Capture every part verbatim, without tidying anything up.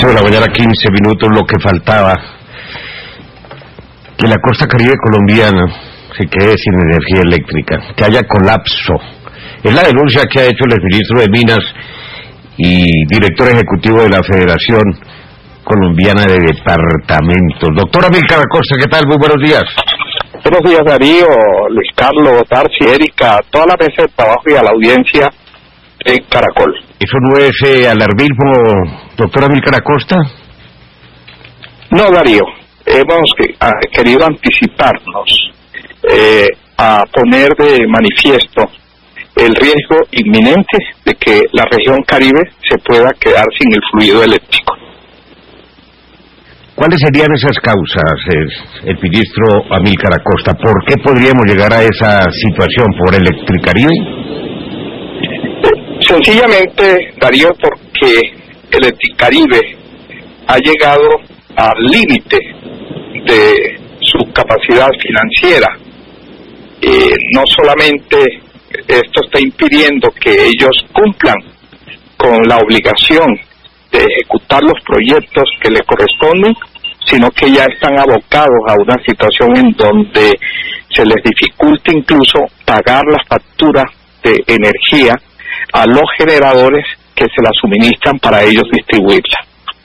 ocho de la mañana, quince minutos, lo que faltaba. Que la costa caribe colombiana se quede sin energía eléctrica, que haya colapso. Es la denuncia que ha hecho el exministro de Minas y director ejecutivo de la Federación Colombiana de Departamentos. Doctora Amílcar Acosta, ¿qué tal? Muy buenos días. Buenos días, Darío, Luis Carlos, Darcy, Erika, toda la mesa de trabajo y a la audiencia de Caracol. ¿Eso no es eh, alarmismo, doctora Amílcar Acosta? No, Darío, hemos que, a, querido anticiparnos eh, a poner de manifiesto el riesgo inminente de que la región Caribe se pueda quedar sin el fluido eléctrico. ¿Cuáles serían esas causas, eh, el ministro Amílcar Acosta? ¿Por qué podríamos llegar a esa situación? ¿Por Electricaribe? Sencillamente, Darío, porque Electricaribe ha llegado al límite de su capacidad financiera. Eh, no solamente esto está impidiendo que ellos cumplan con la obligación de ejecutar los proyectos que le corresponden, sino que ya están abocados a una situación en donde se les dificulta incluso pagar las facturas de energía a los generadores que se la suministran para ellos distribuirla.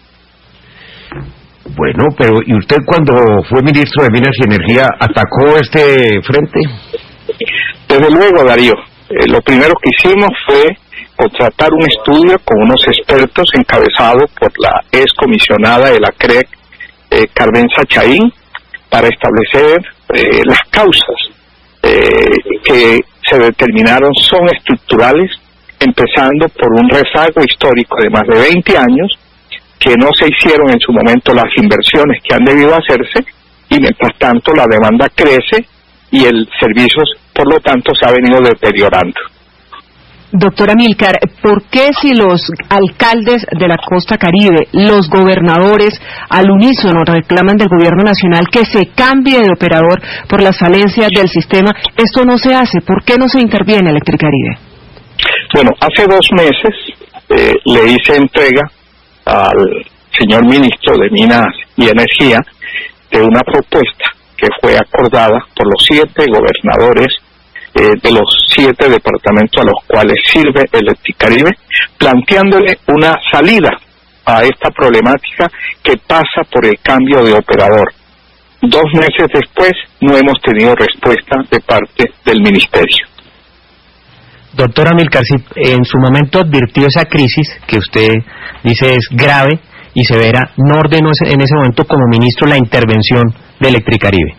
Bueno, pero ¿y usted cuando fue ministro de Minas y Energía atacó este frente? Desde luego, Darío. Eh, lo primero que hicimos fue contratar un estudio con unos expertos encabezado por la ex comisionada de la C R E C, eh, Carmenza Chaín, para establecer eh, las causas eh, que se determinaron son estructurales, empezando por un rezago histórico de más de veinte años, que no se hicieron en su momento las inversiones que han debido hacerse, y mientras tanto la demanda crece y el servicio, por lo tanto, se ha venido deteriorando. Doctora Amílcar, ¿por qué si los alcaldes de la costa Caribe, los gobernadores al unísono reclaman del gobierno nacional que se cambie de operador por las falencias del sistema, esto no se hace? ¿Por qué no se interviene Electricaribe? Bueno, hace dos meses eh, le hice entrega al señor ministro de Minas y Energía de una propuesta que fue acordada por los siete gobernadores eh, de los siete departamentos a los cuales sirve Electricaribe, planteándole una salida a esta problemática que pasa por el cambio de operador. Dos meses después no hemos tenido respuesta de parte del ministerio. Doctora Amílcar, si en su momento advirtió esa crisis que usted dice es grave y severa, ¿no ordenó en ese momento como ministro la intervención de Electricaribe?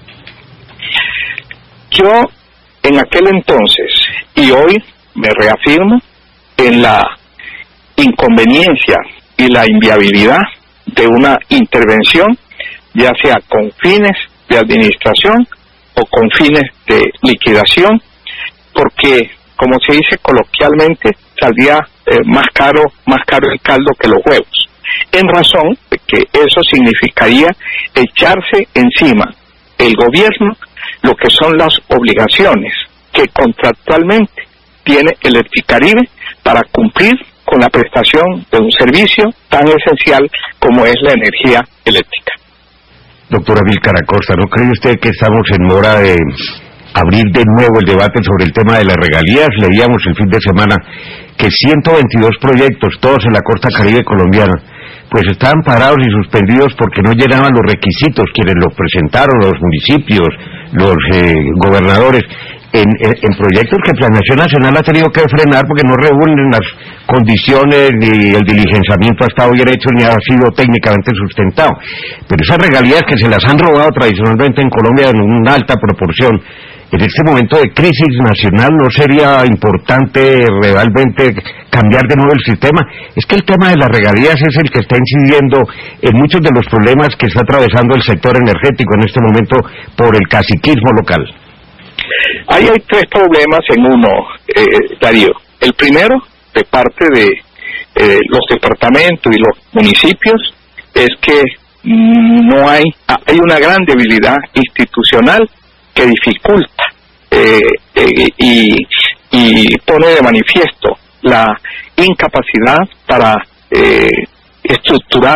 Yo en aquel entonces y hoy me reafirmo en la inconveniencia y la inviabilidad de una intervención, ya sea con fines de administración o con fines de liquidación, porque como se dice coloquialmente, saldría eh, más caro, más caro el caldo que los huevos, en razón de que eso significaría echarse encima el gobierno lo que son las obligaciones que contractualmente tiene Electricaribe para cumplir con la prestación de un servicio tan esencial como es la energía eléctrica. Doctora Amílcar Acosta, ¿no cree usted que estamos en mora de abrir de nuevo el debate sobre el tema de las regalías? Leíamos el fin de semana que ciento veintidós proyectos, todos en la costa caribe colombiana, pues estaban parados y suspendidos porque no llenaban los requisitos, quienes los presentaron, los municipios, los eh, gobernadores, en, en, en proyectos que Planeación Nacional ha tenido que frenar porque no reúnen las condiciones, ni el diligenciamiento ha estado bien hecho, ni ha sido técnicamente sustentado. Pero esas regalías que se las han robado tradicionalmente en Colombia en una alta proporción, en este momento de crisis nacional, ¿no sería importante realmente cambiar de nuevo el sistema? Es que el tema de las regalías es el que está incidiendo en muchos de los problemas que está atravesando el sector energético en este momento por el caciquismo local. Ahí hay tres problemas en uno, eh, Darío. El primero, de parte de eh, los departamentos y los municipios, es que no hay, hay una gran debilidad institucional que dificulta eh, eh, y, y pone de manifiesto la incapacidad para eh, estructurar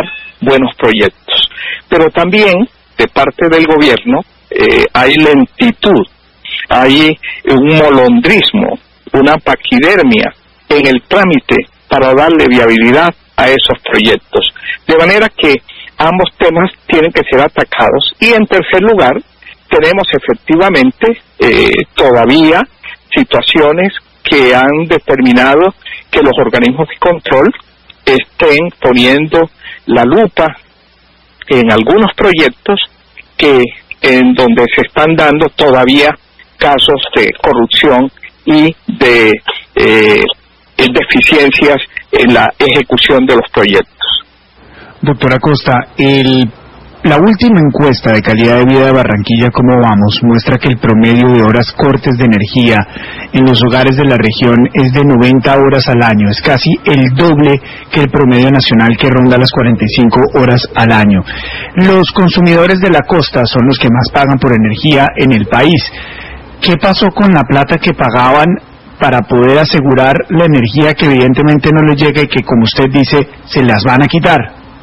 buenos proyectos. Pero también de parte del gobierno eh, hay lentitud, hay un molondrismo, una paquidermia en el trámite para darle viabilidad a esos proyectos. De manera que ambos temas tienen que ser atacados. Y en tercer lugar, tenemos efectivamente eh, todavía situaciones que han determinado que los organismos de control estén poniendo la lupa en algunos proyectos que en donde se están dando todavía casos de corrupción y de eh, deficiencias en la ejecución de los proyectos. Doctora Costa, el La última encuesta de calidad de vida de Barranquilla, ¿Cómo vamos?, muestra que el promedio de horas cortes de energía en los hogares de la región es de noventa horas al año, es casi el doble que el promedio nacional, que ronda las cuarenta y cinco horas al año. Los consumidores de la costa son los que más pagan por energía en el país. ¿Qué pasó con la plata que pagaban para poder asegurar la energía que evidentemente no les llega y que, como usted dice, se las van a quitar?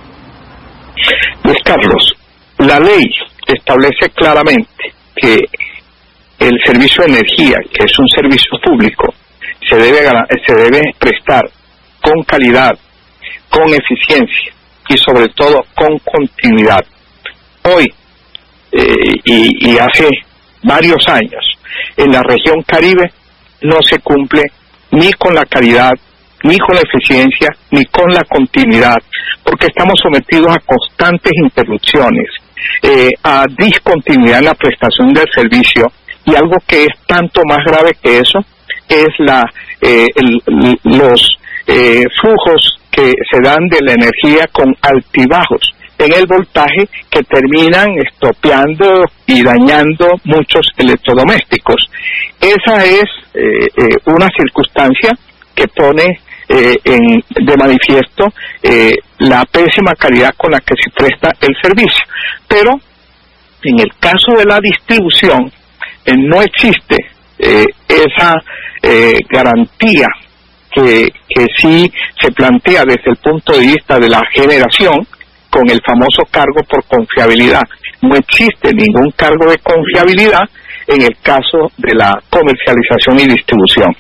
Pues Carlos, la ley establece claramente que el servicio de energía, que es un servicio público, se debe se debe prestar con calidad, con eficiencia y sobre todo con continuidad. Hoy eh, y, y hace varios años en la región Caribe no se cumple ni con la calidad, ni con la eficiencia, ni con la continuidad, porque estamos sometidos a constantes interrupciones, eh, a discontinuidad en la prestación del servicio, y algo que es tanto más grave que eso es la eh, el, los eh, flujos que se dan de la energía con altibajos en el voltaje que terminan estropeando y dañando muchos electrodomésticos. Esa es eh, eh, una circunstancia que pone eh, en, de manifiesto eh, la pésima calidad con la que se presta el servicio. Pero en el caso de la distribución eh, no existe eh, esa eh, garantía que, que sí se plantea desde el punto de vista de la generación, con el famoso cargo por confiabilidad. No existe ningún cargo de confiabilidad en el caso de la comercialización y distribución.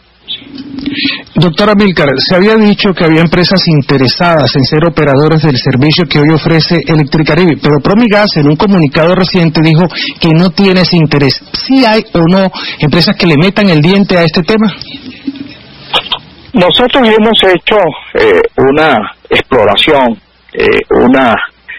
Doctora Amílcar, se había dicho que había empresas interesadas en ser operadores del servicio que hoy ofrece Electricaribe, pero Promigas en un comunicado reciente dijo que no tiene ese interés. ¿Sí hay o no empresas que le metan el diente a este tema? Nosotros hemos hecho eh, una exploración, eh, una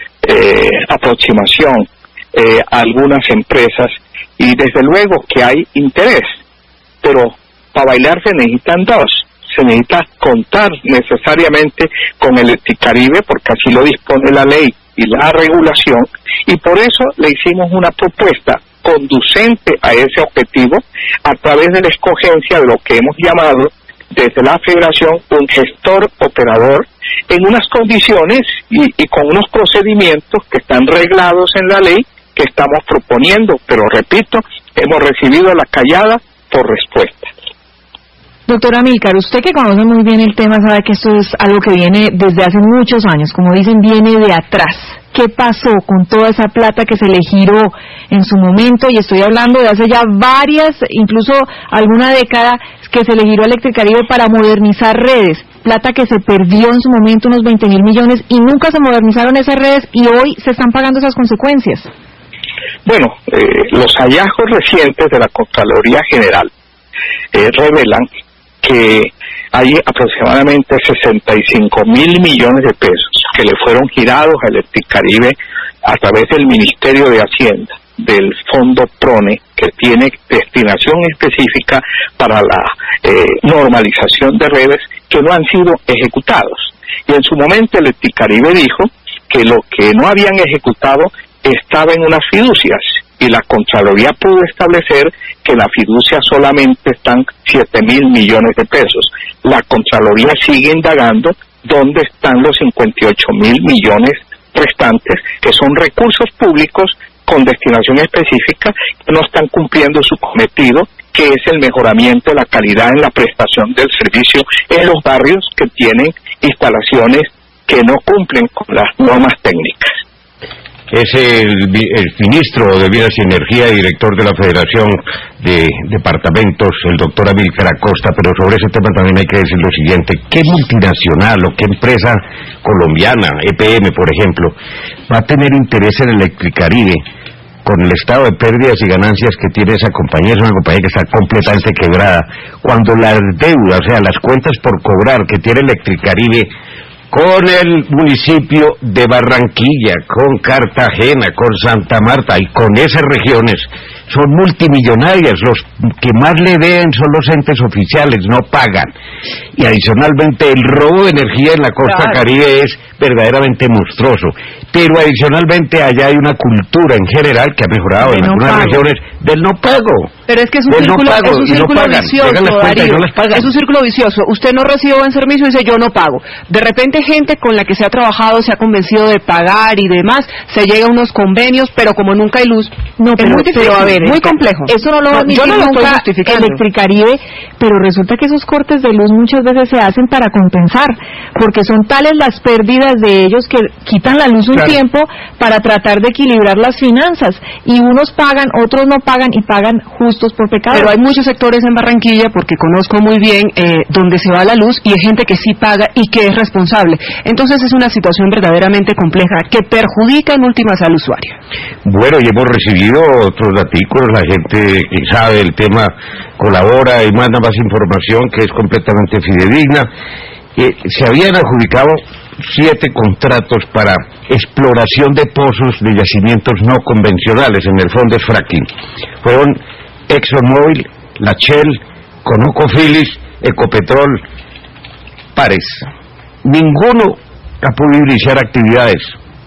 eh, aproximación eh, a algunas empresas, y desde luego que hay interés, pero para bailar se necesitan dos. Se necesita contar necesariamente con Electricaribe, porque así lo dispone la ley y la regulación, y por eso le hicimos una propuesta conducente a ese objetivo a través de la escogencia de lo que hemos llamado desde la Federación un gestor operador en unas condiciones y, y con unos procedimientos que están reglados en la ley que estamos proponiendo, pero repito, hemos recibido la callada por respuesta. Doctora Amílcar, usted que conoce muy bien el tema sabe que esto es algo que viene desde hace muchos años, como dicen, viene de atrás. ¿Qué pasó con toda esa plata que se le giró en su momento? Y estoy hablando de hace ya varias, incluso alguna década, que se le giró a Electricaribe para modernizar redes. Plata que se perdió en su momento, unos veinte mil millones, y nunca se modernizaron esas redes, y hoy se están pagando esas consecuencias. Bueno, eh, los hallazgos recientes de la Contraloría General eh, revelan que hay aproximadamente sesenta y cinco mil millones de pesos que le fueron girados a Electricaribe a través del Ministerio de Hacienda, del Fondo PRONE, que tiene destinación específica para la eh, normalización de redes, que no han sido ejecutados. Y en su momento Electricaribe dijo que lo que no habían ejecutado estaba en unas fiducias, y la Contraloría pudo establecer que la fiducia solamente están siete mil millones de pesos. La Contraloría sigue indagando dónde están los cincuenta y ocho mil millones restantes, que son recursos públicos con destinación específica, que no están cumpliendo su cometido, que es el mejoramiento de la calidad en la prestación del servicio en los barrios que tienen instalaciones que no cumplen con las normas técnicas. Es el, el ministro de Vías y Energía y director de la Federación de Departamentos, el doctor Amílcar Acosta, pero sobre ese tema también hay que decir lo siguiente: ¿qué multinacional o qué empresa colombiana, E P M por ejemplo, va a tener interés en Electricaribe con el estado de pérdidas y ganancias que tiene esa compañía? Es una compañía que está completamente quebrada, cuando las deudas, o sea, las cuentas por cobrar que tiene Electricaribe con el municipio de Barranquilla, con Cartagena, con Santa Marta y con esas regiones son multimillonarias. Los que más le deben son los entes oficiales, no pagan. Y adicionalmente el robo de energía en la costa claro. Caribe es verdaderamente monstruoso. Pero adicionalmente allá hay una cultura en general que ha mejorado de en no algunas pago. regiones del no pago. Pero es que es un círculo, no pago, es un círculo no vicioso, Darío. No es un círculo vicioso. Usted no recibe buen servicio y dice yo no pago. De repente gente con la que se ha trabajado se ha convencido de pagar y demás, se llega a unos convenios, pero como nunca hay luz, no, pero, es muy difícil, pero a ver, muy complejo. Eso no lo va a admitir yo no lo estoy nunca justificando. Electricaribe, pero resulta que esos cortes de luz muchas veces se hacen para compensar, porque son tales las pérdidas de ellos que quitan la luz un claro. tiempo para tratar de equilibrar las finanzas, y unos pagan, otros no pagan, y pagan justos por pecado. Pero hay muchos sectores en Barranquilla, porque conozco muy bien eh, donde se va la luz, y hay gente que sí paga y que es responsable. Entonces es una situación verdaderamente compleja que perjudica en últimas al usuario. Bueno, y hemos recibido otros artículos, la gente que sabe el tema colabora y manda más información que es completamente fidedigna. Eh, se habían adjudicado siete contratos para exploración de pozos de yacimientos no convencionales, en el fondo es fracking. Fueron ExxonMobil, la Shell, ConocoPhillips, Ecopetrol, Pares. Ninguno ha podido iniciar actividades.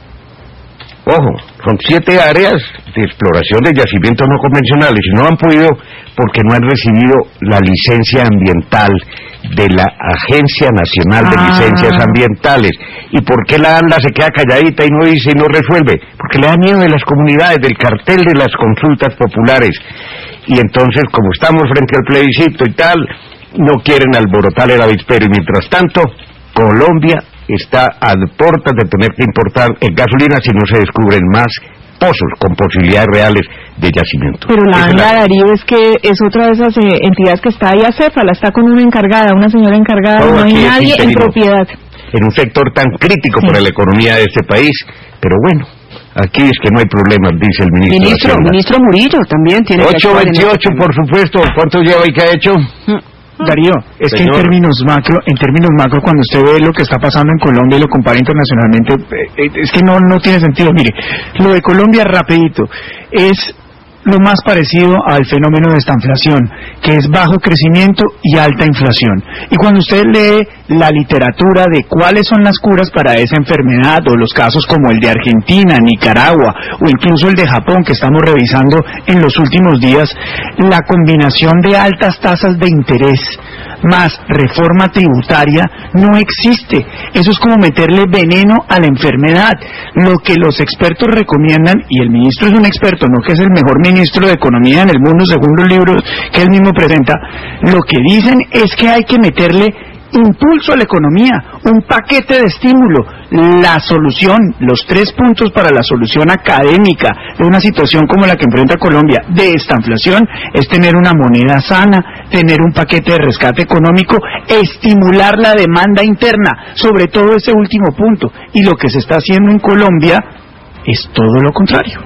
Ojo, son siete áreas de exploración de yacimientos no convencionales y no han podido porque no han recibido la licencia ambiental de la Agencia Nacional de ah. Licencias Ambientales. ¿Y por qué la ANLA se queda calladita y no dice y no resuelve? Porque le da miedo de las comunidades, del cartel de las consultas populares. Y entonces, como estamos frente al plebiscito y tal, no quieren alborotar el avispero. Y mientras tanto, Colombia está a puertas de tener que importar en gasolina si no se descubren más pozos con posibilidades reales de yacimiento. Pero la ANLA, Darío, es que es otra de esas eh, entidades que está ahí a Céfala, está con una encargada, una señora encargada, no, no hay nadie en propiedad. En un sector tan crítico sí. para la economía de este país, pero bueno, aquí es que no hay problemas, dice el ministro. Ministro, ministro Murillo también tiene ocho veintiocho, por supuesto. ¿Cuánto lleva y qué ha hecho? Mm. Darío, es Señor. que en términos macro, en términos macro, cuando usted ve lo que está pasando en Colombia y lo compara internacionalmente, eh, es que no no tiene sentido. Mire, lo de Colombia, rapidito, es lo más parecido al fenómeno de estanflación, que es bajo crecimiento y alta inflación. Y cuando usted lee la literatura de cuáles son las curas para esa enfermedad, o los casos como el de Argentina, Nicaragua, o incluso el de Japón, que estamos revisando en los últimos días, la combinación de altas tasas de interés más reforma tributaria no existe. Eso es como meterle veneno a la enfermedad. Lo que los expertos recomiendan, y el ministro es un experto, no que es el mejor ministro de Economía en el mundo según los libros que él mismo presenta, lo que dicen es que hay que meterle impulso a la economía, un paquete de estímulo. La solución, los tres puntos para la solución académica de una situación como la que enfrenta Colombia de esta inflación es tener una moneda sana, tener un paquete de rescate económico, estimular la demanda interna, sobre todo ese último punto. Y lo que se está haciendo en Colombia es todo lo contrario.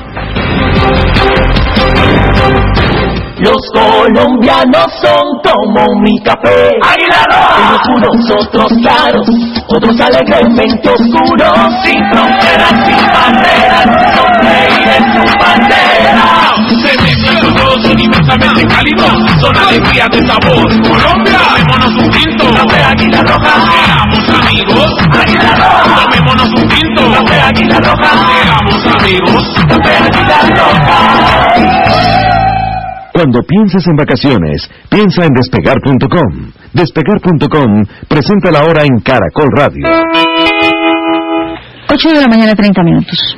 Los colombianos son como mi café, unos puros, otros claros, otros alegremente oscuros, sin fronteras, sin barreras, son reyes su bandera. Se mezclan todos universalmente cálidos, son alegría de sabor. Colombia, tomémonos un tinto, café Águila Roja, seamos amigos. Águila Roja, tomémonos un tinto, café Águila Roja, seamos amigos. Café Águila Roja. Cuando pienses en vacaciones, piensa en Despegar punto com. Despegar punto com presenta la hora en Caracol Radio. ocho de la mañana, treinta minutos.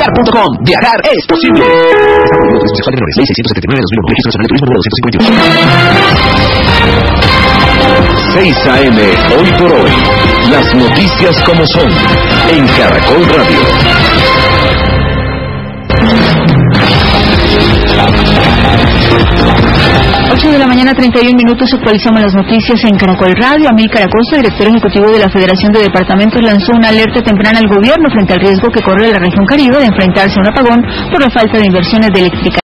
Despegar punto com. Viajar es posible. Ley seiscientos setenta y nueve de dos mil uno. Registro Nacional de Turismo número doscientos cincuenta y uno. seis A M, hoy por hoy. Las noticias como son. En Caracol Radio. ocho de la mañana, treinta y un minutos, actualizamos las noticias en Caracol Radio. Amílcar Acosta, director ejecutivo de la Federación de Departamentos, lanzó una alerta temprana al gobierno frente al riesgo que corre la región Caribe de enfrentarse a un apagón por la falta de inversiones de electricidad.